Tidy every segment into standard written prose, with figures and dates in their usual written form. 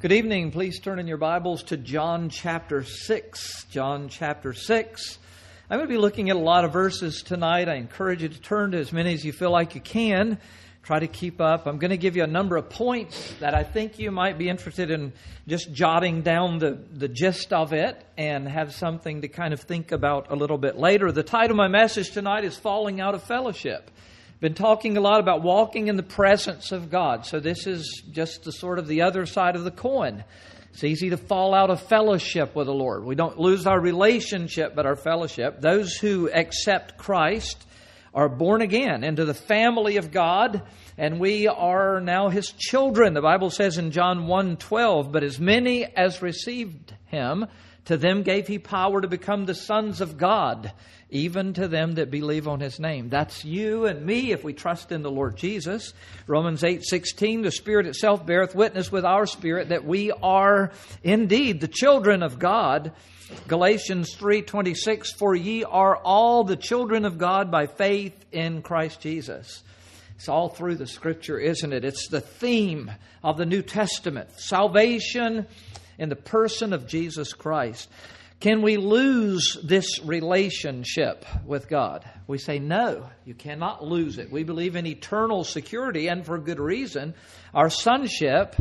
Good evening. Please turn in your Bibles to John chapter 6. John chapter 6. I'm going to be looking at a lot of verses tonight. I encourage you to turn to as many as you feel like you can. Try to keep up. I'm going to give you a number of points that I think you might be interested in just jotting down the gist of it and have something to kind of think about a little bit later. The title of my message tonight is Falling Out of Fellowship. Been talking a lot about walking in the presence of God. So this is just the sort of the other side of the coin. It's easy to fall out of fellowship with the Lord. We don't lose our relationship, but our fellowship. Those who accept Christ are born again into the family of God, and we are now His children. The Bible says in John 1:12, but as many as received Him, to them gave He power to become the sons of God, even to them that believe on His name. That's you and me if we trust in the Lord Jesus. Romans 8:16, the Spirit itself beareth witness with our spirit that we are indeed the children of God. Galatians 3:26, for ye are all the children of God by faith in Christ Jesus. It's all through the Scripture, isn't it? It's the theme of the New Testament. Salvation in the person of Jesus Christ. Can we lose this relationship with God? We say no, you cannot lose it. We believe in eternal security, and for good reason. Our sonship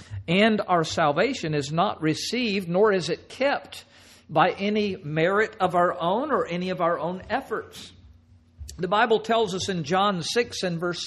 and our salvation is not received, nor is it kept by any merit of our own or any of our own efforts. The Bible tells us in John 6 and verse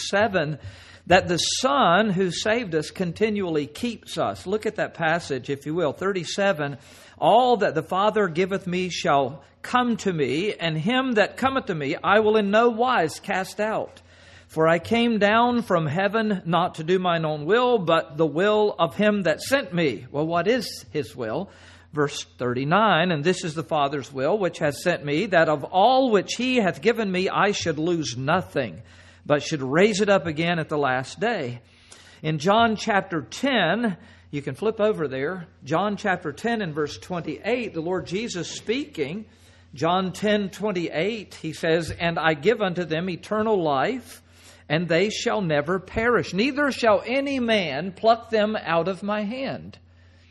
37 that the Son who saved us continually keeps us. Look at that passage, if you will. 37, all that the Father giveth me shall come to me, and him that cometh to me I will in no wise cast out. For I came down from heaven not to do mine own will, but the will of him that sent me. Well, what is His will? Verse 39, and this is the Father's will, which hath sent me, that of all which He hath given me I should lose nothing, but should raise it up again at the last day. In John chapter 10, you can flip over there, John chapter 10 and verse 28, the Lord Jesus speaking, John 10:28, He says, and I give unto them eternal life, and they shall never perish, neither shall any man pluck them out of my hand.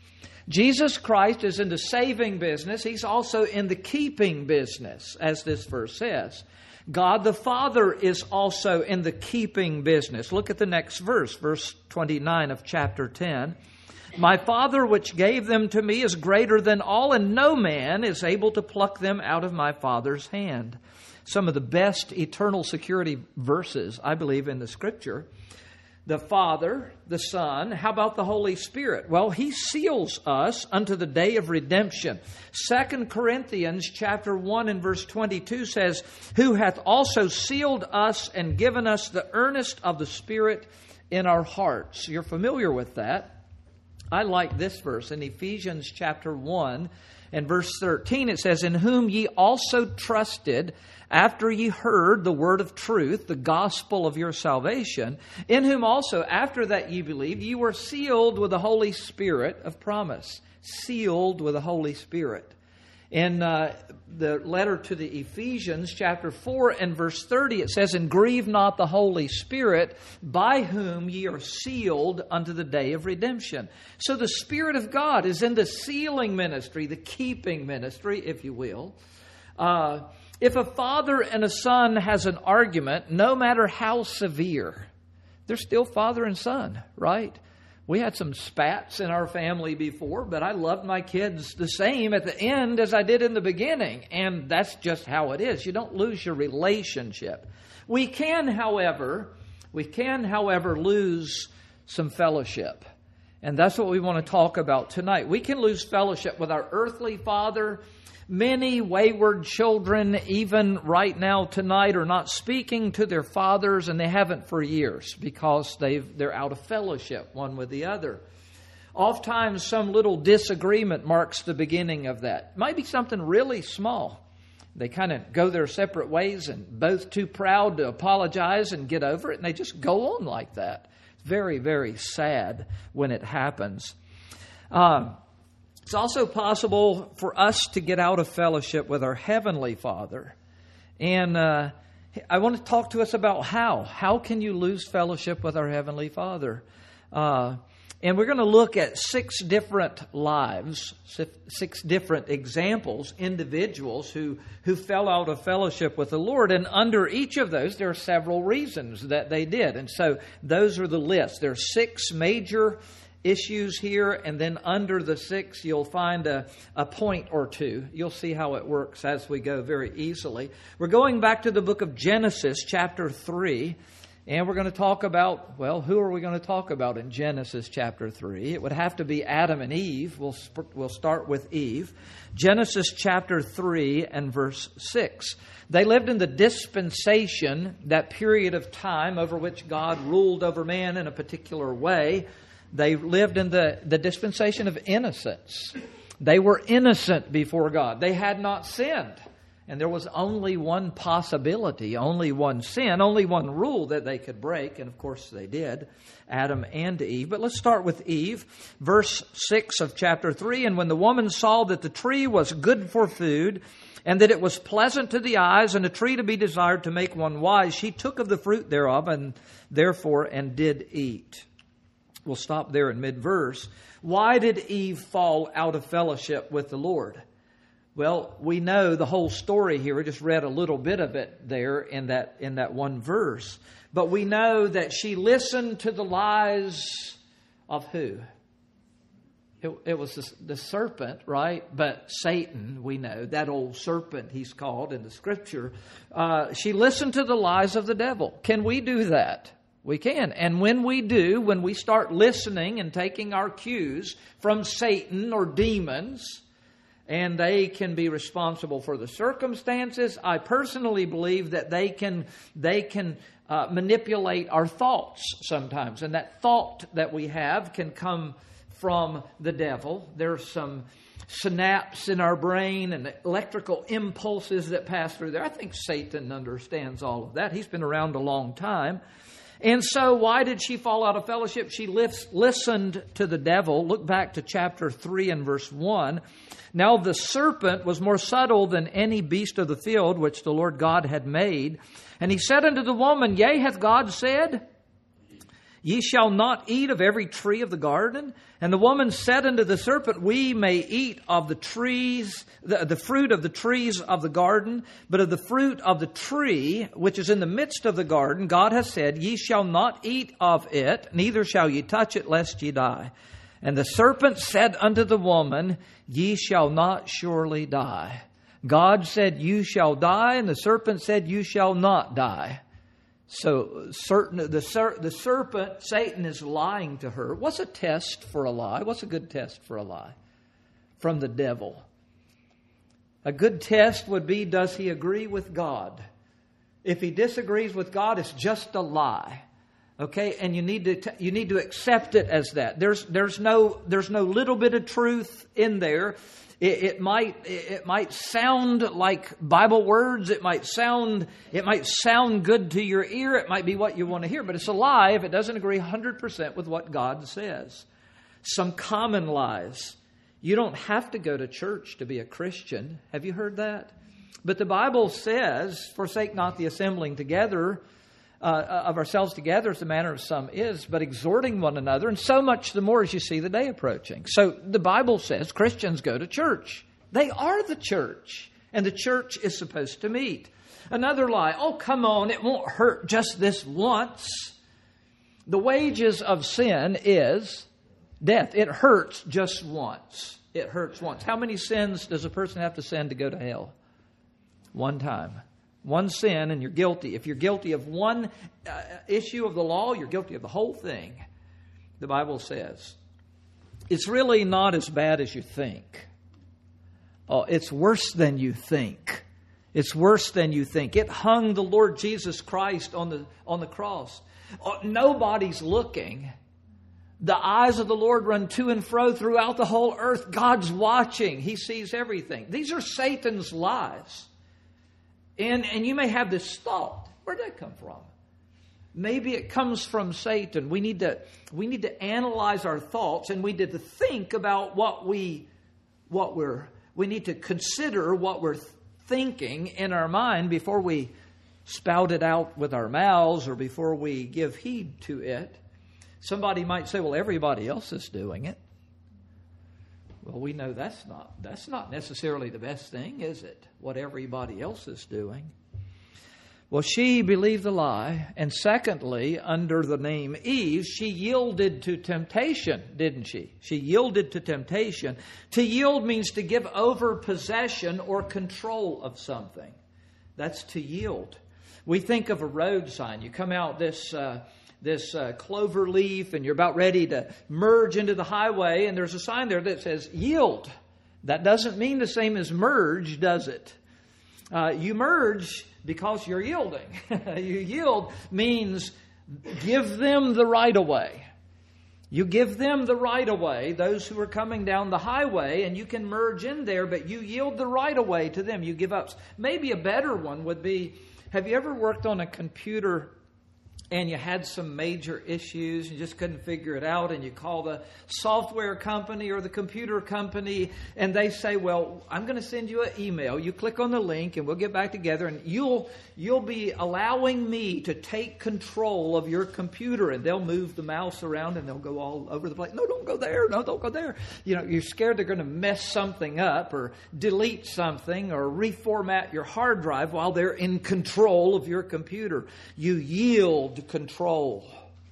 Jesus Christ is in the saving business. He's also in the keeping business, as this verse says. God the Father is also in the keeping business. Look at the next verse, verse 29 of chapter 10. My Father which gave them to me is greater than all, and no man is able to pluck them out of my Father's hand. Some of the best eternal security verses, I believe, in the Scripture. The Father, the Son, how about the Holy Spirit? Well, He seals us unto the day of redemption. 2 Corinthians chapter 1 and verse 22 says, who hath also sealed us and given us the earnest of the Spirit in our hearts. You're familiar with that. I like this verse in Ephesians chapter 1 and verse 13. It says, in whom ye also trusted, after ye heard the word of truth, the gospel of your salvation, in whom also, after that ye believed, ye were sealed with the Holy Spirit of promise. Sealed with the Holy Spirit. In the letter to the Ephesians, chapter 4 and verse 30, it says, and grieve not the Holy Spirit, by whom ye are sealed unto the day of redemption. So the Spirit of God is in the sealing ministry, the keeping ministry, if you will. If a father and a son has an argument, no matter how severe, they're still father and son, right? We had some spats in our family before, but I loved my kids the same at the end as I did in the beginning. And that's just how it is. You don't lose your relationship. We can, however, lose some fellowship. And that's what we want to talk about tonight. We can lose fellowship with our earthly father. Many wayward children, even right now tonight, are not speaking to their fathers, and they haven't for years because they're out of fellowship one with the other. Oftentimes, some little disagreement marks the beginning of that. It might be something really small. They kind of go their separate ways and both too proud to apologize and get over it, and they just go on like that. It's very, very sad when it happens. It's also possible for us to get out of fellowship with our Heavenly Father. And I want to talk to us about how. How can you lose fellowship with our Heavenly Father? And we're going to look at 6 different lives, 6 different examples, individuals who fell out of fellowship with the Lord. And under each of those, there are several reasons that they did. And so those are the list. There are 6 major issues here, and then under the 6, you'll find a point or two. You'll see how it works as we go very easily. We're going back to the book of Genesis, chapter 3. And we're going to talk about, well, who are we going to talk about in Genesis chapter 3? It would have to be Adam and Eve. We'll start with Eve. Genesis chapter 3 and verse 6. They lived in the dispensation, that period of time over which God ruled over man in a particular way. They lived in the dispensation of innocence. They were innocent before God. They had not sinned. And there was only one possibility, only one sin, only one rule that they could break. And of course they did, Adam and Eve. But let's start with Eve. Verse 6 of chapter 3. And when the woman saw that the tree was good for food, and that it was pleasant to the eyes, and a tree to be desired to make one wise, she took of the fruit thereof, and did eat. We'll stop there in mid-verse. Why did Eve fall out of fellowship with the Lord? Well, we know the whole story here. We just read a little bit of it there in that one verse. But we know that she listened to the lies of who? It was the serpent, right? But Satan, we know, that old serpent he's called in the Scripture. She listened to the lies of the devil. Can we do that? We can. And when we do, when we start listening and taking our cues from Satan or demons, and they can be responsible for the circumstances, I personally believe that they can manipulate our thoughts sometimes. And that thought that we have can come from the devil. There's some synapse in our brain and electrical impulses that pass through there. I think Satan understands all of that. He's been around a long time. And so why did she fall out of fellowship? She listened to the devil. Look back to chapter 3 and verse 1. Now the serpent was more subtle than any beast of the field which the Lord God had made. And he said unto the woman, Yea, hath God said, Ye shall not eat of every tree of the garden? And the woman said unto the serpent, We may eat of the trees, the fruit of the trees of the garden, but of the fruit of the tree which is in the midst of the garden, God hath said, Ye shall not eat of it, neither shall ye touch it, lest ye die. And the serpent said unto the woman, Ye shall not surely die. God said, You shall die, and the serpent said, You shall not die. So the serpent, Satan, is lying to her. What's a test for a lie? What's a good test for a lie? From the devil. A good test would be, does he agree with God? If he disagrees with God, it's just a lie. Okay, and you need to accept it as that. There's no little bit of truth in there. It might sound like Bible words. It might sound good to your ear. It might be what you want to hear, but it's a lie if it doesn't agree 100% with what God says. Some common lies. You don't have to go to church to be a Christian. Have you heard that? But the Bible says, forsake not the assembling together of ourselves together as the manner of some is, but exhorting one another, and so much the more as you see the day approaching. So the Bible says Christians go to church. They are the church, and the church is supposed to meet. Another lie, oh, come on, it won't hurt just this once. The wages of sin is death. It hurts just once. It hurts once. How many sins does a person have to sin to go to hell? One time. One sin and you're guilty. If you're guilty of one issue of the law, you're guilty of the whole thing. The Bible says it's really not as bad as you think. Oh, it's worse than you think. It's worse than you think. It hung the Lord Jesus Christ on the cross. Oh, nobody's looking. The eyes of the Lord run to and fro throughout the whole earth. God's watching. He sees everything. These are Satan's lies. And you may have this thought. Where'd that come from? Maybe it comes from Satan. We need to analyze our thoughts, and we need to think about we need to consider what we're thinking in our mind before we spout it out with our mouths or before we give heed to it. Somebody might say, well, everybody else is doing it. Well, we know that's not necessarily the best thing, is it? What everybody else is doing. Well, she believed the lie. And secondly, under the name Eve, she yielded to temptation, didn't she? She yielded to temptation. To yield means to give over possession or control of something. That's to yield. We think of a road sign. You come out this clover leaf and you're about ready to merge into the highway, and there's a sign there that says yield. That doesn't mean the same as merge, does it? You merge because you're yielding. You yield means give them the right of way. You give them the right of way, those who are coming down the highway, and you can merge in there, but you yield the right of way to them. You give up. Maybe a better one would be, have you ever worked on a computer and you had some major issues, you just couldn't figure it out, and you call the software company or the computer company, and they say, well, I'm going to send you an email. You click on the link, and we'll get back together, and you'll be allowing me to take control of your computer, and they'll move the mouse around, and they'll go all over the place. No, don't go there. No, don't go there. You're scared they're going to mess something up or delete something or reformat your hard drive while they're in control of your computer. You yield control.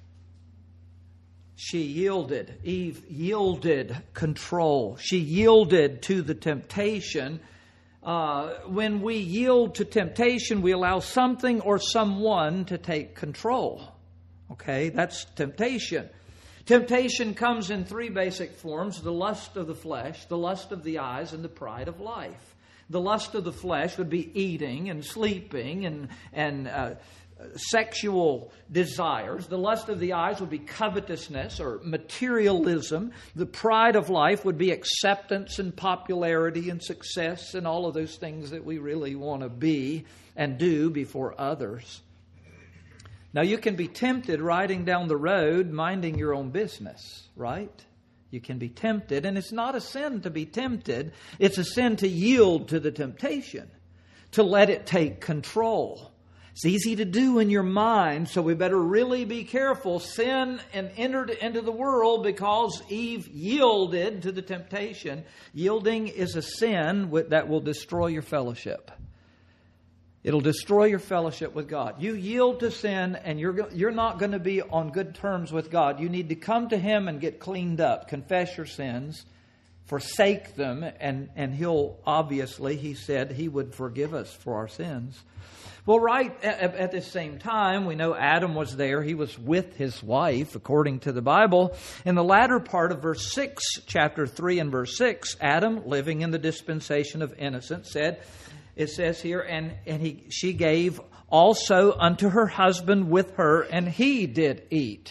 She yielded. Eve yielded control. She yielded to the temptation. When we yield to temptation, we allow something or someone to take control. Okay, that's temptation. Temptation comes in three basic forms: the lust of the flesh, the lust of the eyes, and the pride of life. The lust of the flesh would be eating and sleeping and sexual desires. The lust of the eyes would be covetousness or materialism. The pride of life would be acceptance and popularity and success and all of those things that we really want to be and do before others. Now, you can be tempted riding down the road minding your own business, right? You can be tempted, and it's not a sin to be tempted. It's a sin to yield to the temptation, to let it take control. It's easy to do in your mind, so we better really be careful. Sin entered into the world because Eve yielded to the temptation. Yielding is a sin that will destroy your fellowship. It'll destroy your fellowship with God. You yield to sin, and you're not going to be on good terms with God. You need to come to Him and get cleaned up. Confess your sins. Forsake them, and He'll obviously, He said He would forgive us for our sins. Well, right at the same time, we know Adam was there. He was with his wife, according to the Bible. In the latter part of verse 6, chapter 3 and verse 6, Adam, living in the dispensation of innocence, it says here, and she gave also unto her husband with her, and he did eat.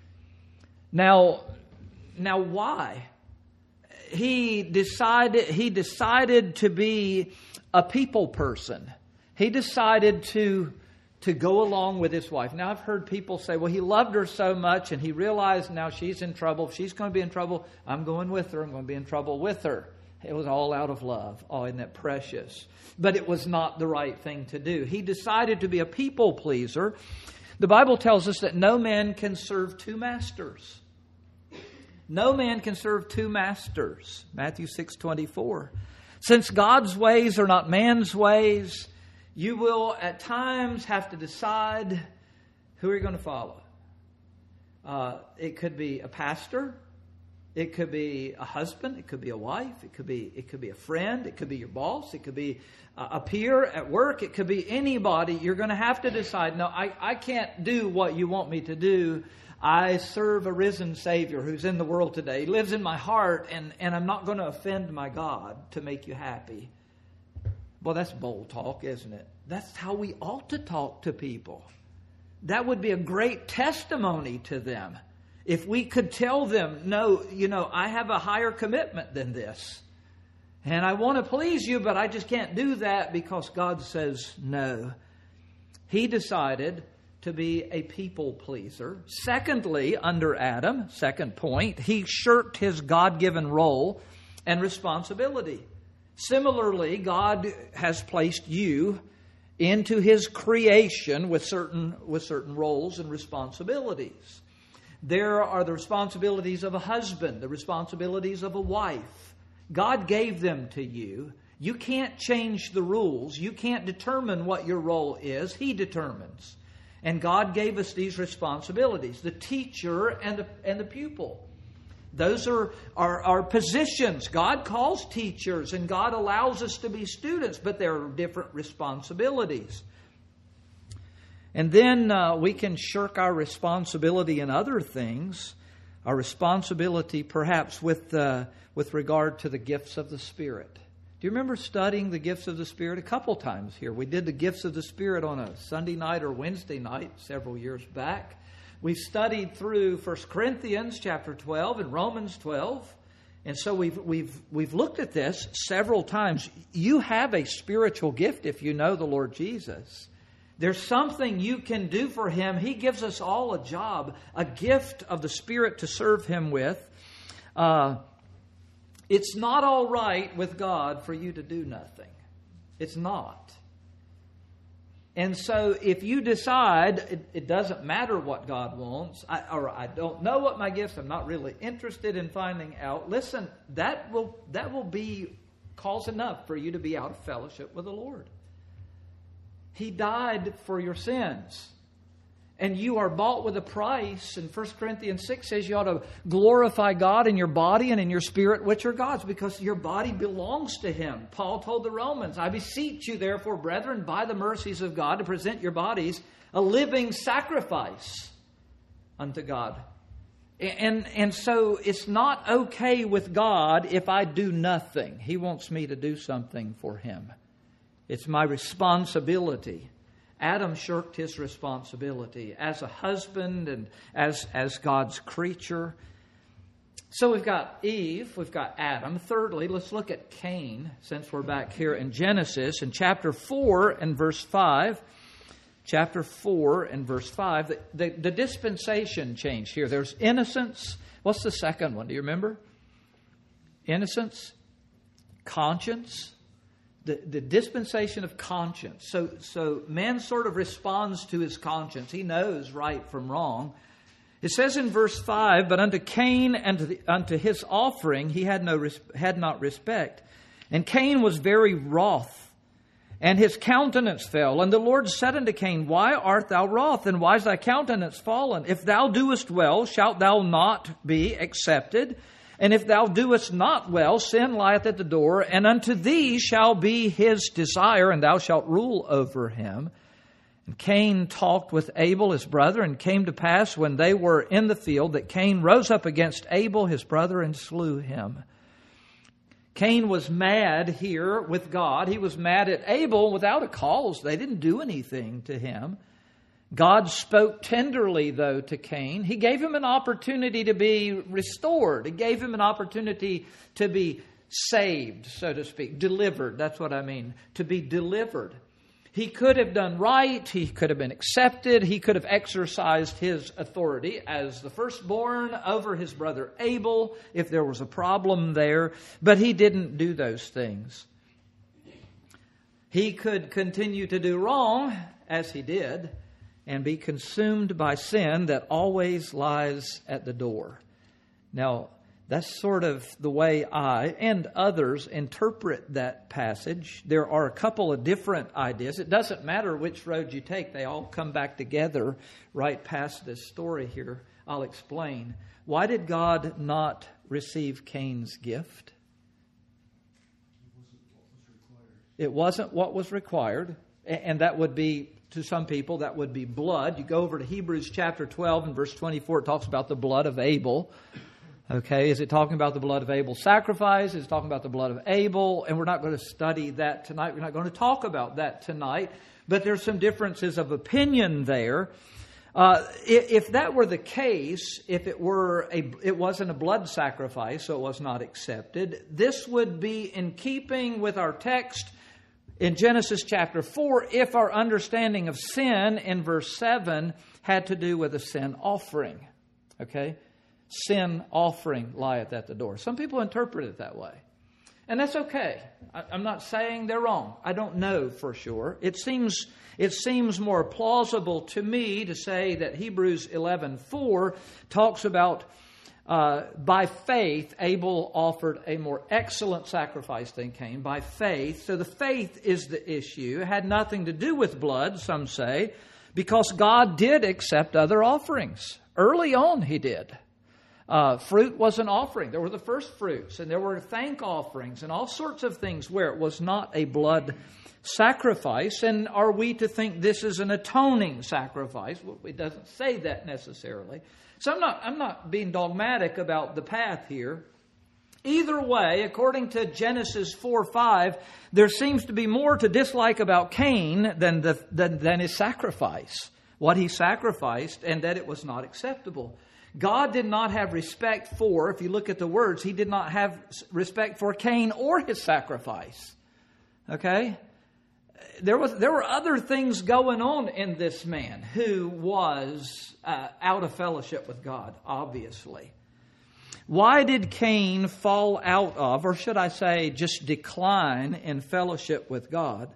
Now why? He decided to be a people person. He decided to go along with his wife. Now, I've heard people say, well, he loved her so much and he realized now she's in trouble. If she's going to be in trouble, I'm going with her. I'm going to be in trouble with her. It was all out of love. Oh, isn't that precious? But it was not the right thing to do. He decided to be a people pleaser. The Bible tells us that no man can serve two masters. No man can serve two masters. Matthew 6:24. Since God's ways are not man's ways, you will at times have to decide who you're going to follow. It could be a pastor. It could be a husband. It could be a wife. It could be a friend. It could be your boss. It could be a peer at work. It could be anybody. You're going to have to decide, no, I can't do what you want me to do. I serve a risen Savior who's in the world today. He lives in my heart, and I'm not going to offend my God to make you happy. Well, that's bold talk, isn't it? That's how we ought to talk to people. That would be a great testimony to them. If we could tell them, no, I have a higher commitment than this. And I want to please you, but I just can't do that because God says no. He decided to be a people pleaser. Secondly, under Adam, second point, he shirked his God-given role and responsibility. Similarly, God has placed you into His creation with certain roles and responsibilities. There are the responsibilities of a husband, the responsibilities of a wife. God gave them to you. You can't change the rules. You can't determine what your role is. He determines. And God gave us these responsibilities, the teacher and the pupil. Those are positions. God calls teachers and God allows us to be students, but there are different responsibilities. And then we can shirk our responsibility in other things. Our responsibility perhaps with regard to the gifts of the Spirit. Do you remember studying the gifts of the Spirit a couple times here? We did the gifts of the Spirit on a Sunday night or Wednesday night several years back. We've studied through 1 Corinthians chapter 12 and Romans 12. And so we've looked at this several times. You have a spiritual gift if you know the Lord Jesus. There's something you can do for Him. He gives us all a job, a gift of the Spirit to serve Him with. It's not all right with God for you to do nothing. It's not. And so if you decide it doesn't matter what God wants, I don't know what my gifts, I'm not really interested in finding out, listen, that will be cause enough for you to be out of fellowship with the Lord. He died for your sins. And you are bought with a price. And 1 Corinthians 6 says you ought to glorify God in your body and in your spirit, which are God's, because your body belongs to Him. Paul told the Romans, I beseech you, therefore, brethren, by the mercies of God, to present your bodies a living sacrifice unto God. And so it's not okay with God if I do nothing. He wants me to do something for Him. It's my responsibility. Adam shirked his responsibility as a husband and as God's creature. So we've got Eve, we've got Adam. Thirdly, let's look at Cain, since we're back here in Genesis, in chapter 4 and verse 5. Chapter 4 and verse 5, the dispensation changed here. There's innocence. What's the second one? Do you remember? Innocence, conscience. The dispensation of conscience. So man sort of responds to his conscience. He knows right from wrong. It says in verse 5, but unto Cain and unto his offering he had not respect. And Cain was very wroth, and his countenance fell. And the Lord said unto Cain, why art thou wroth, and why is thy countenance fallen? If thou doest well, shalt thou not be accepted? And if thou doest not well, sin lieth at the door, and unto thee shall be his desire, and thou shalt rule over him. And Cain talked with Abel his brother, and came to pass when they were in the field that Cain rose up against Abel his brother and slew him. Cain was mad here with God. He was mad at Abel without a cause. They didn't do anything to him. God spoke tenderly, though, to Cain. He gave him an opportunity to be restored. He gave him an opportunity to be saved, so to speak. Delivered, that's what I mean. To be delivered. He could have done right. He could have been accepted. He could have exercised his authority as the firstborn over his brother Abel, if there was a problem there. But he didn't do those things. He could continue to do wrong, as he did, and be consumed by sin that always lies at the door. Now, that's sort of the way I and others interpret that passage. There are a couple of different ideas. It doesn't matter which road you take. They all come back together right past this story here. I'll explain. Why did God not receive Cain's gift? It wasn't what was required. And that would be, to some people, that would be blood. You go over to Hebrews chapter 12 and verse 24. It talks about the blood of Abel. Okay, is it talking about the blood of Abel's sacrifice? Is it talking about the blood of Abel? And we're not going to study that tonight. We're not going to talk about that tonight. But there's some differences of opinion there. If that were the case, if it wasn't a blood sacrifice, so it was not accepted, this would be in keeping with our text in Genesis chapter 4, if our understanding of sin in verse 7 had to do with a sin offering. Okay? Sin offering lieth at the door. Some people interpret it that way. And that's okay. I'm not saying they're wrong. I don't know for sure. It seems more plausible to me to say that Hebrews 11:4 talks about by faith Abel offered a more excellent sacrifice than Cain. By faith. So the faith is the issue. It had nothing to do with blood, some say, because God did accept other offerings. Early on He did. Fruit was an offering. There were the first fruits, and there were thank offerings, and all sorts of things where it was not a blood sacrifice. And are we to think this is an atoning sacrifice? Well, it doesn't say that necessarily. So I'm not being dogmatic about the path here. Either way, according to Genesis 4:5, there seems to be more to dislike about Cain than his sacrifice, what he sacrificed, and that it was not acceptable. God did not have respect for, if you look at the words, He did not have respect for Cain or his sacrifice. Okay? There were other things going on in this man who was out of fellowship with God, obviously. Why did Cain fall out of, or should I say just decline in fellowship with God?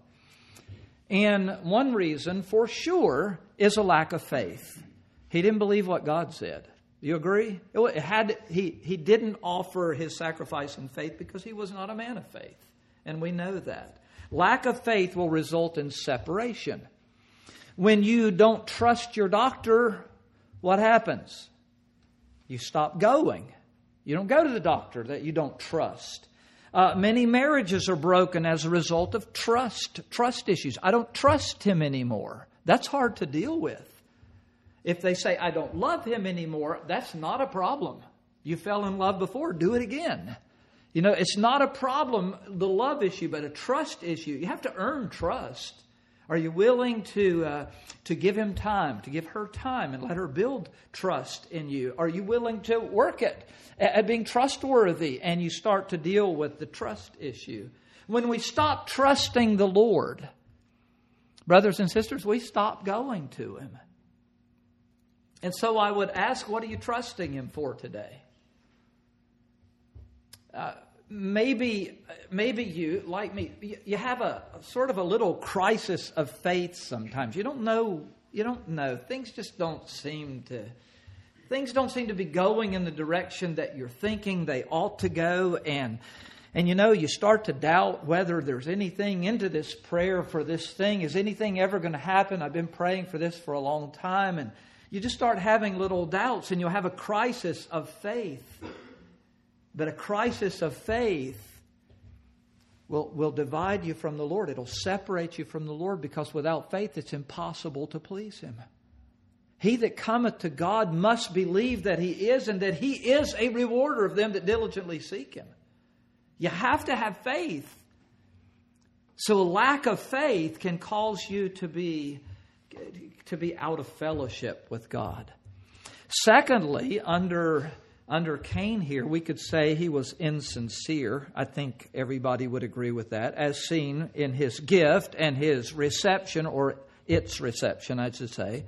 And one reason, for sure, is a lack of faith. He didn't believe what God said. You agree? He didn't offer his sacrifice in faith because he was not a man of faith. And we know that. Lack of faith will result in separation. When you don't trust your doctor, what happens? You stop going. You don't go to the doctor that you don't trust. Many marriages are broken as a result of trust issues. I don't trust him anymore. That's hard to deal with. If they say, I don't love him anymore, that's not a problem. You fell in love before, do it again. You know, it's not a problem, the love issue, but a trust issue. You have to earn trust. Are you willing to give him time, to give her time and let her build trust in you? Are you willing to work at being trustworthy, and you start to deal with the trust issue? When we stop trusting the Lord, brothers and sisters, we stop going to Him. And so I would ask, what are you trusting Him for today? Maybe you, like me, you have a sort of a little crisis of faith sometimes. You don't know. Things don't seem to be going in the direction that you're thinking they ought to go. And you start to doubt whether there's anything into this prayer for this thing. Is anything ever going to happen? I've been praying for this for a long time. And you just start having little doubts, and you'll have a crisis of faith. But a crisis of faith will divide you from the Lord. It'll separate you from the Lord, because without faith it's impossible to please Him. He that cometh to God must believe that He is, and that He is a rewarder of them that diligently seek Him. You have to have faith. So a lack of faith can cause you to be out of fellowship with God. Secondly, under Cain here, we could say he was insincere. I think everybody would agree with that, as seen in his gift and his reception, or its reception, I should say.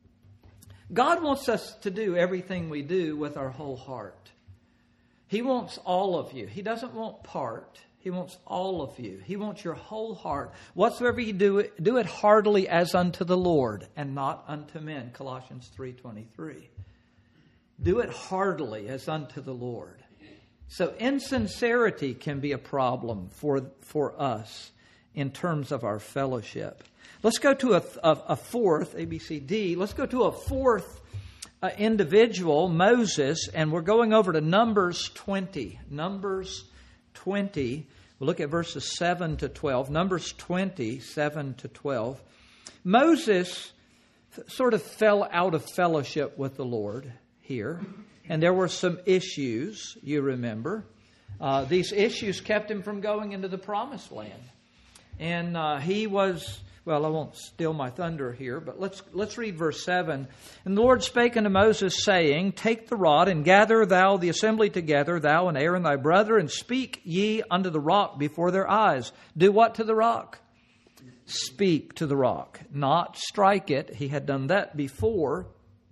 God wants us to do everything we do with our whole heart. He wants all of you. He doesn't want part. He wants all of you. He wants your whole heart. Whatsoever you do it heartily as unto the Lord, and not unto men. Colossians 3:23. Do it heartily as unto the Lord. So insincerity can be a problem for us in terms of our fellowship. Let's go to a fourth, ABCD. Let's go to a fourth individual, Moses, and we're going over to Numbers 20. Numbers 20. We'll look at verses 7 to 12. Numbers 20, 7 to 12. Moses sort of fell out of fellowship with the Lord here. And there were some issues, you remember. These issues kept him from going into the promised land. And he was, well, I won't steal my thunder here, but let's read verse 7. And the Lord spake unto Moses, saying, Take the rod, and gather thou the assembly together, thou and Aaron thy brother, and speak ye unto the rock before their eyes. Do what to the rock? Speak to the rock, not strike it. He had done that before.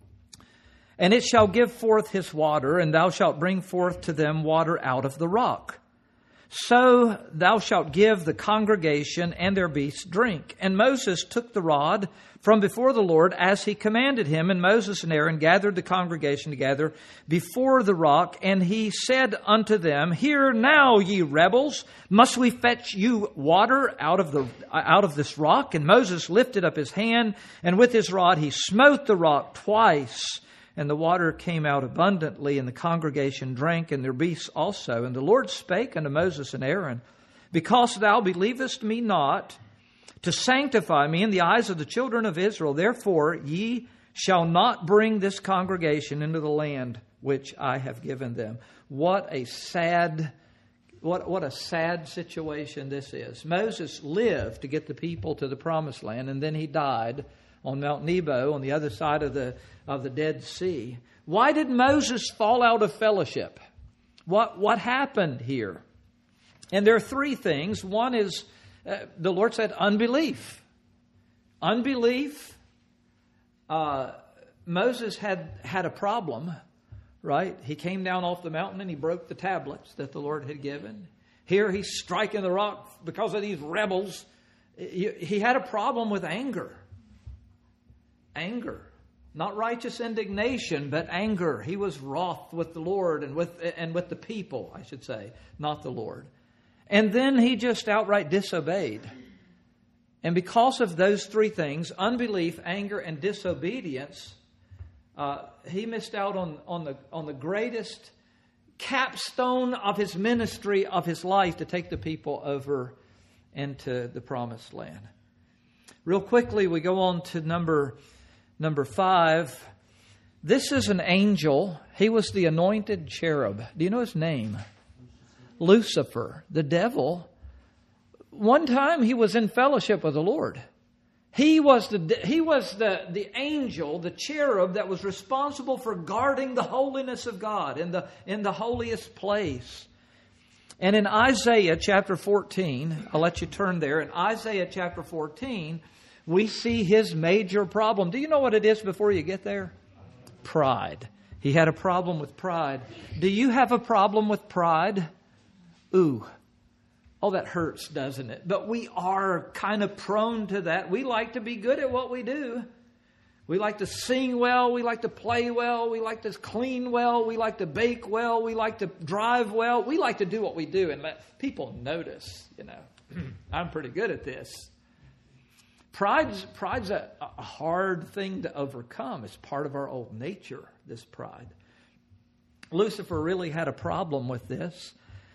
And it shall give forth his water, and thou shalt bring forth to them water out of the rock. So thou shalt give the congregation and their beasts drink. And Moses took the rod from before the Lord as he commanded him. And Moses and Aaron gathered the congregation together before the rock. And he said unto them, Hear now, ye rebels, must we fetch you water out of this rock? And Moses lifted up his hand, and with his rod he smote the rock twice. And the water came out abundantly, and the congregation drank, and their beasts also. And the Lord spake unto Moses and Aaron, Because thou believest me not, to sanctify me in the eyes of the children of Israel, therefore ye shall not bring this congregation into the land which I have given them. What a sad situation this is. Moses lived to get the people to the promised land, and then he died on Mount Nebo on the other side of the Dead Sea. Why did Moses fall out of fellowship? What happened here? And there are three things. One is, the Lord said, unbelief. Unbelief. Moses had a problem, right? He came down off the mountain and he broke the tablets that the Lord had given. Here he's striking the rock because of these rebels. He had a problem with anger. Anger. Not righteous indignation, but anger. He was wroth with the Lord and with the people, I should say, not the Lord. And then he just outright disobeyed. And because of those three things, unbelief, anger, and disobedience, he missed out on the greatest capstone of his ministry, of his life, to take the people over into the promised land. Real quickly, we go on to number 5. This is an angel. He was the anointed cherub. Do you know his name? Lucifer, the devil. One time he was in fellowship with the Lord. He was the angel, the cherub that was responsible for guarding the holiness of God in the holiest place. And in Isaiah chapter 14, I'll let you turn there. In Isaiah chapter 14, we see his major problem. Do you know what it is before you get there? Pride. He had a problem with pride. Do you have a problem with pride? Ooh. Oh, that hurts, doesn't it? But we are kind of prone to that. We like to be good at what we do. We like to sing well. We like to play well. We like to clean well. We like to bake well. We like to drive well. We like to do what we do and let people notice, I'm pretty good at this. Pride's a hard thing to overcome. It's part of our old nature, this pride. Lucifer really had a problem with this.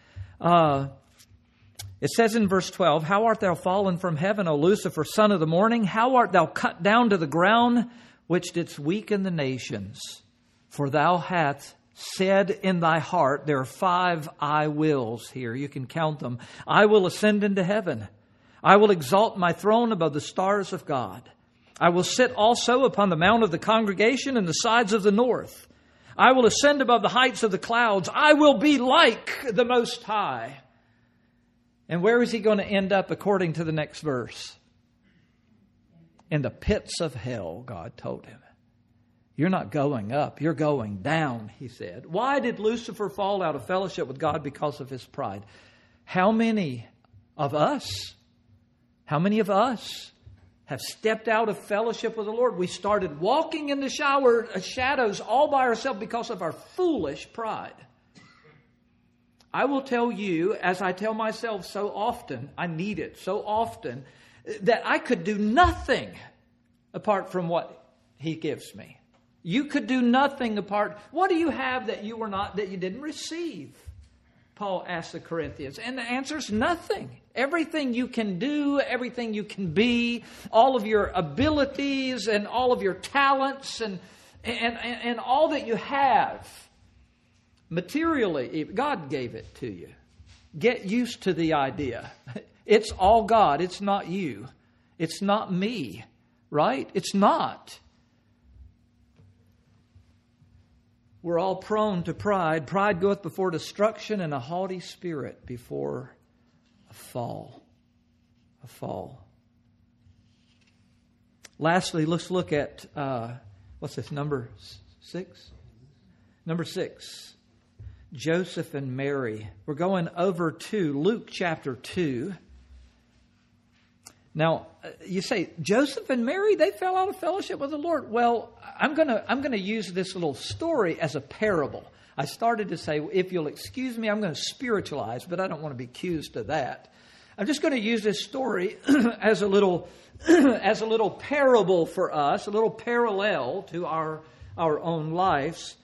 It says in verse 12, How art thou fallen from heaven, O Lucifer, son of the morning? How art thou cut down to the ground, which didst weaken the nations? For thou hast said in thy heart, there are 5 I wills here. You can count them. I will ascend into heaven. I will exalt my throne above the stars of God. I will sit also upon the mount of the congregation in the sides of the north. I will ascend above the heights of the clouds. I will be like the Most High. And where is he going to end up according to the next verse? In the pits of hell, God told him. You're not going up, you're going down, he said. Why did Lucifer fall out of fellowship with God? Because of his pride. How many of us have stepped out of fellowship with the Lord? We started walking in the shadows all by ourselves because of our foolish pride. I will tell you, as I tell myself so often, I need it so often, that I could do nothing apart from what He gives me. You could do nothing apart. What do you have that you didn't receive? Paul asked the Corinthians. And the answer is nothing. Everything you can do, everything you can be, all of your abilities and all of your talents and all that you have, materially, God gave it to you. Get used to the idea. It's all God. It's not you. It's not me. Right? It's not. We're all prone to pride. Pride goeth before destruction, and a haughty spirit before a fall. A fall. Lastly, let's look at, what's this, number 6? Number 6. Joseph and Mary. We're going over to Luke chapter 2. Now, you say, Joseph and Mary, they fell out of fellowship with the Lord. Well, I'm going to use this little story as a parable. I started to say, if you'll excuse me, I'm going to spiritualize, but I don't want to be accused of that. I'm just going to use this story as a little parable for us, a little parallel to our own lives.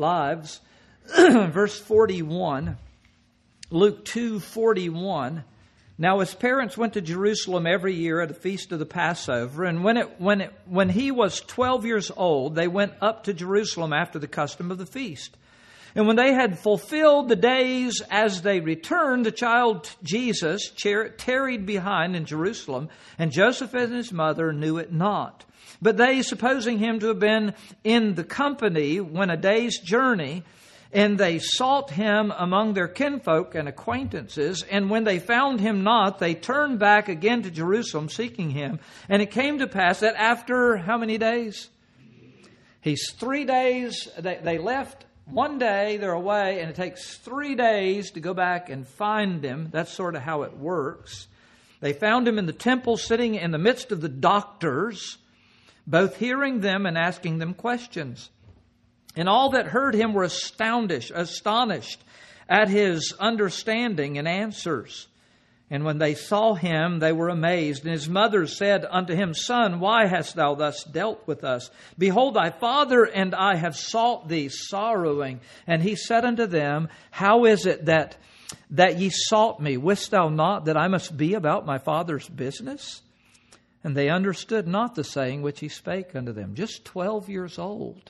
Verse 41, Luke 2:41. Now his parents went to Jerusalem every year at the feast of the Passover, and when he was 12 years old, they went up to Jerusalem after the custom of the feast. And when they had fulfilled the days as they returned, the child Jesus tarried behind in Jerusalem, and Joseph and his mother knew it not. But they, supposing him to have been in the company when a day's journey, and they sought him among their kinfolk and acquaintances. And when they found him not, they turned back again to Jerusalem, seeking him. And it came to pass that after how many days? He's 3 days. They left one day, they're away, and it takes 3 days to go back and find him. That's sort of how it works. They found him in the temple, sitting in the midst of the doctors, both hearing them and asking them questions. And all that heard him were astonished at his understanding and answers. And when they saw him, they were amazed. And his mother said unto him, Son, why hast thou thus dealt with us? Behold, thy father and I have sought thee sorrowing. And he said unto them, How is it that ye sought me? Wist thou not that I must be about my father's business? And they understood not the saying which he spake unto them. Just 12 years old.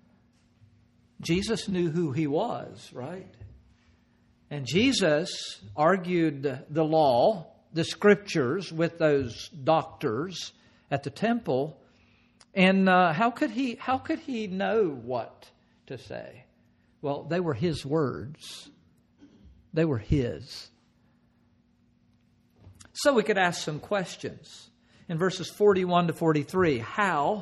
Jesus knew who he was, right? And Jesus argued the law, the scriptures, with those doctors at the temple. And how could he know what to say? Well, they were his words. They were his. So we could ask some questions. In verses 41 to 43, how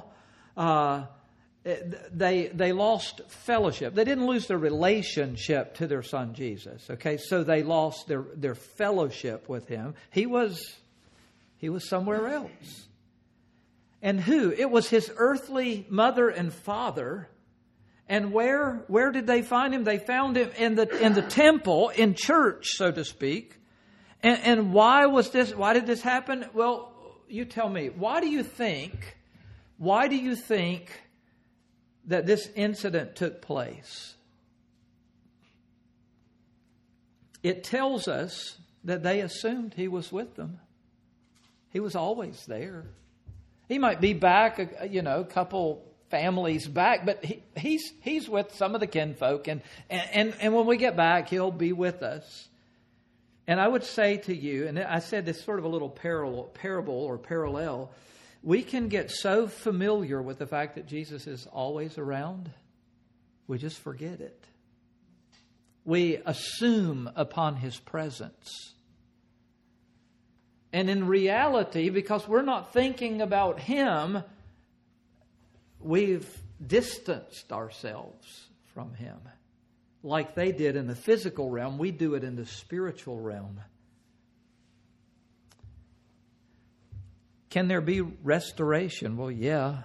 they lost fellowship. They didn't lose their relationship to their son Jesus. Okay, so they lost their fellowship with him. He was somewhere else. And who? It was his earthly mother and father. And where did they find him? They found him in the temple, in church, so to speak. And why was this? Why did this happen? Well, you tell me. Why do you think that this incident took place? It tells us that they assumed he was with them. He was always there. He might be back, a couple families back, but he's with some of the kinfolk, and when we get back, he'll be with us. And I would say to you, and I said this sort of a little parable or parallel, we can get so familiar with the fact that Jesus is always around, we just forget it. We assume upon his presence. And in reality, because we're not thinking about him, we've distanced ourselves from him. Like they did in the physical realm, we do it in the spiritual realm. Can there be restoration? Well, yeah.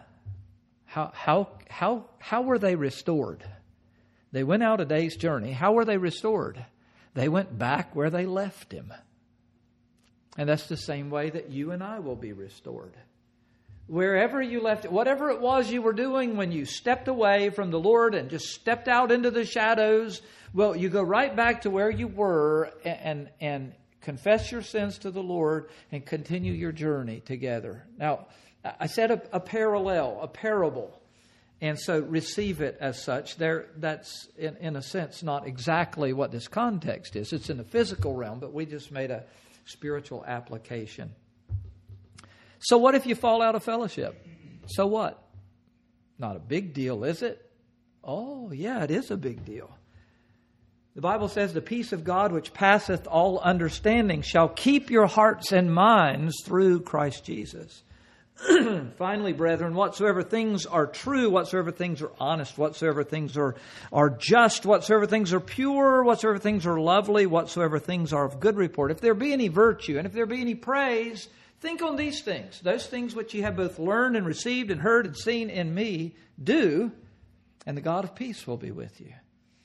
How were they restored? They went out a day's journey. How were they restored? They went back where they left him. And that's the same way that you and I will be restored. Wherever you left it, whatever it was you were doing when you stepped away from the Lord and just stepped out into the shadows, well, you go right back to where you were and confess your sins to the Lord and continue your journey together. Now, I said a parable. And so receive it as such. That's, in a sense, not exactly what this context is. It's in the physical realm, but we just made a spiritual application. So what if you fall out of fellowship? So what? Not a big deal, is it? Oh, yeah, it is a big deal. The Bible says, the peace of God which passeth all understanding shall keep your hearts and minds through Christ Jesus. Finally, brethren, whatsoever things are true, whatsoever things are honest, whatsoever things are just, whatsoever things are pure, whatsoever things are lovely, whatsoever things are of good report, if there be any virtue, and if there be any praise, think on these things. Those things which ye have both learned and received and heard and seen in me, do, and the God of peace will be with you.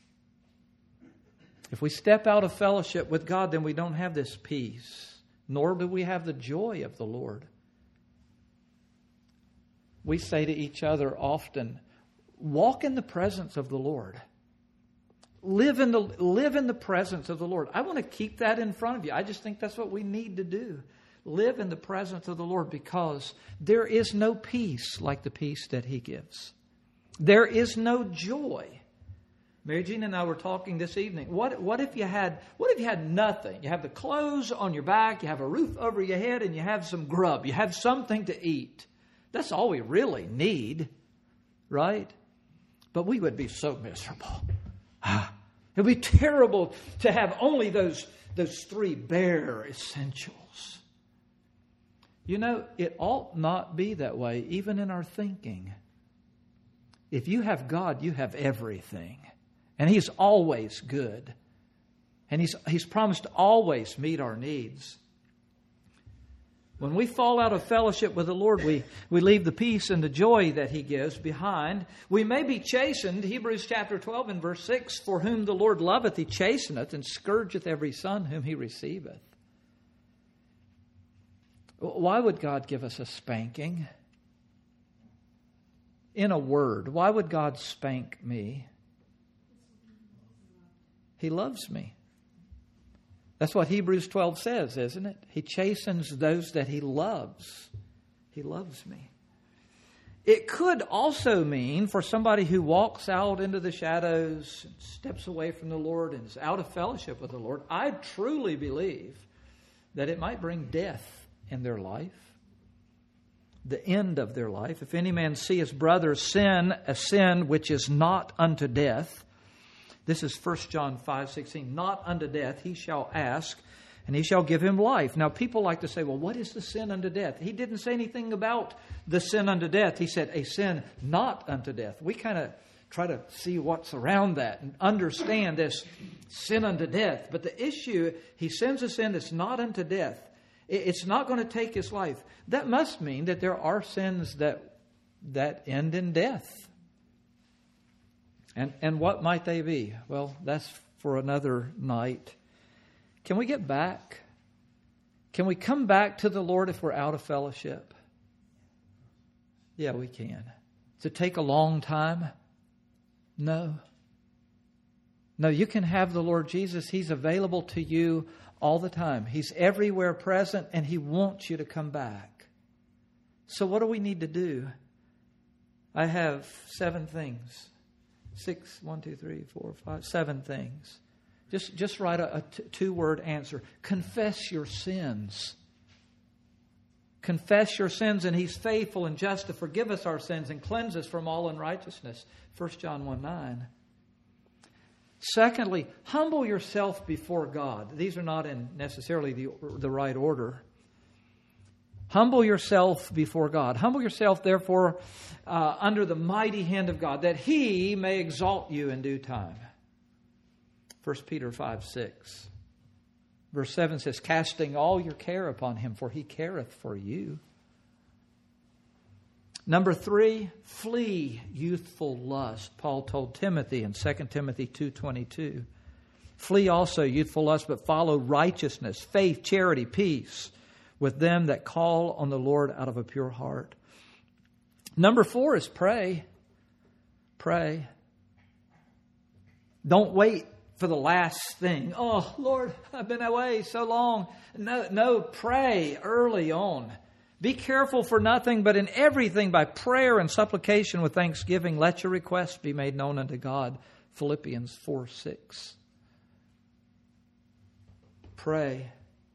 If we step out of fellowship with God, then we don't have this peace, nor do we have the joy of the Lord. We say to each other often, walk in the presence of the Lord. Live in the presence of the Lord. I want to keep that in front of you. I just think that's what we need to do. Live in the presence of the Lord, because there is no peace like the peace that He gives. There is no joy. Mary Jean and I were talking this evening. What if you had nothing? You have the clothes on your back, you have a roof over your head, and you have some grub. You have something to eat. That's all we really need, right? But we would be so miserable. It would be terrible to have only those three bare essentials. You know, it ought not be that way, even in our thinking. If you have God, you have everything. And He's always good. And He's promised to always meet our needs. When we fall out of fellowship with the Lord, we leave the peace and the joy that He gives behind. We may be chastened. Hebrews chapter 12 and verse 6, for whom the Lord loveth, He chasteneth, and scourgeth every son whom He receiveth. Why would God give us a spanking? In a word, why would God spank me? He loves me. That's what Hebrews 12 says, isn't it? He chastens those that He loves. He loves me. It could also mean for somebody who walks out into the shadows, and steps away from the Lord, and is out of fellowship with the Lord, I truly believe that it might bring death in their life, the end of their life. If any man see his brother sin a sin which is not unto death, this is 1 John 5:16. Not unto death, he shall ask, and He shall give him life. Now, people like to say, well, what is the sin unto death? He didn't say anything about the sin unto death. He said a sin not unto death. We kind of try to see what's around that and understand this sin unto death. But the issue, he sins a sin that's not unto death. It's not going to take his life. That must mean that there are sins that end in death. And what might they be? Well, that's for another night. Can we get back? Can we come back to the Lord if we're out of fellowship? Yeah, we can. Does it take a long time? No. No, you can have the Lord Jesus. He's available to you all the time. He's everywhere present, and He wants you to come back. So what do we need to do? I have 7 things. 6, 1, 2, 3, 4, 5, 7 things. Just write a 2-word answer. Confess your sins. Confess your sins, and He's faithful and just to forgive us our sins and cleanse us from all unrighteousness. 1 John 1:9. Secondly, humble yourself before God. These are not in necessarily the right order. Humble yourself before God. Humble yourself, therefore, under the mighty hand of God, that He may exalt you in due time. 1 Peter 5:6. Verse 7 says, casting all your care upon Him, for He careth for you. Number 3, flee youthful lust. Paul told Timothy in 2 Timothy 2:22. Flee also youthful lust, but follow righteousness, faith, charity, peace, with them that call on the Lord out of a pure heart. Number 4 is pray. Pray. Don't wait for the last thing. Oh, Lord, I've been away so long. No, pray early on. Be careful for nothing, but in everything by prayer and supplication with thanksgiving, let your requests be made known unto God. Philippians 4:6. Pray.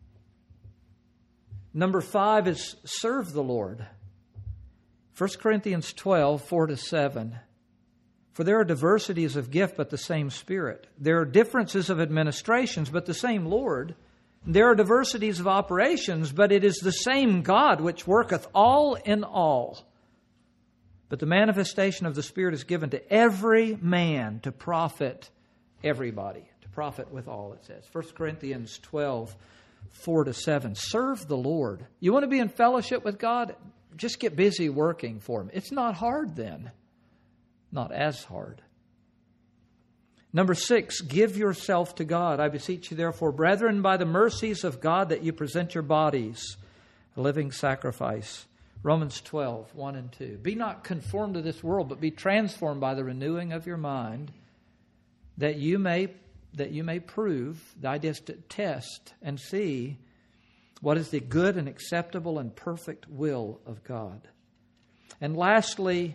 Number 5 is serve the Lord. 1 Corinthians 12:4-7. For there are diversities of gift, but the same Spirit. There are differences of administrations, but the same Lord. There are diversities of operations, but it is the same God which worketh all in all. But the manifestation of the Spirit is given to every man to profit everybody. To profit with all, it says. 1 Corinthians 12, 4-7. Serve the Lord. You want to be in fellowship with God? Just get busy working for Him. It's not hard then. Not as hard. Number 6, give yourself to God. I beseech you, therefore, brethren, by the mercies of God, that you present your bodies a living sacrifice. Romans 12, 1 and 2. Be not conformed to this world, but be transformed by the renewing of your mind, that you may prove, the idea is to test and see what is the good and acceptable and perfect will of God. And lastly,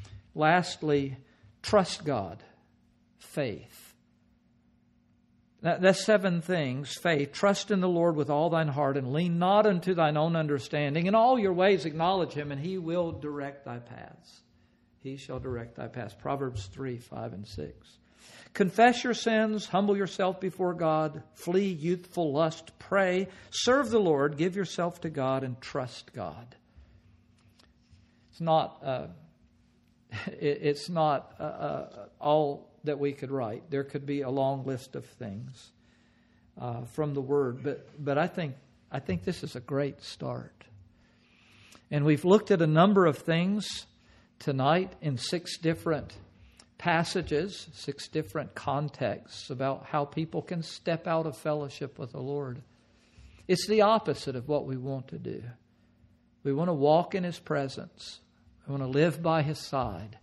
trust God. Faith. That's 7 things. Faith. Trust in the Lord with all thine heart, and lean not unto thine own understanding. In all your ways acknowledge Him, and He will direct thy paths. He shall direct thy paths. Proverbs 3, 5, and 6. Confess your sins. Humble yourself before God. Flee youthful lust. Pray. Serve the Lord. Give yourself to God, and trust God. It's not all that we could write. There could be a long list of things from the Word, but I think this is a great start. And we've looked at a number of things tonight in 6 different passages, 6 different contexts about how people can step out of fellowship with the Lord. It's the opposite of what we want to do. We want to walk in His presence. We want to live by His side.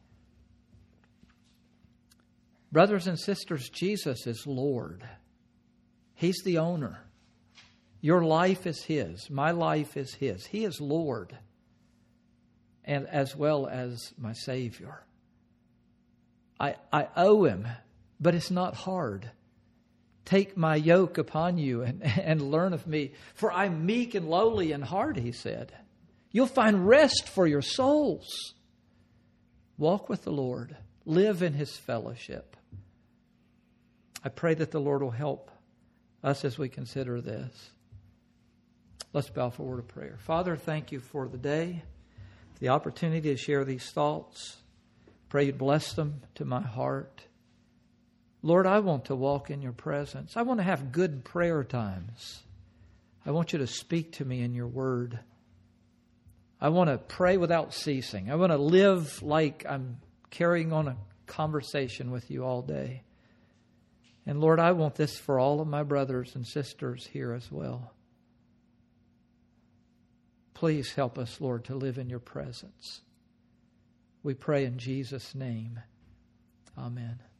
Brothers and sisters, Jesus is Lord. He's the owner. Your life is His. My life is His. He is Lord, and as well as my Savior. I owe Him, but it's not hard. Take my yoke upon you and learn of me, for I'm meek and lowly in heart, He said. You'll find rest for your souls. Walk with the Lord. Live in His fellowship. I pray that the Lord will help us as we consider this. Let's bow for a word of prayer. Father, thank You for the day, the opportunity to share these thoughts. Pray You'd bless them to my heart. Lord, I want to walk in Your presence. I want to have good prayer times. I want You to speak to me in Your word. I want to pray without ceasing. I want to live like I'm carrying on a conversation with You all day. And Lord, I want this for all of my brothers and sisters here as well. Please help us, Lord, to live in Your presence. We pray in Jesus' name. Amen.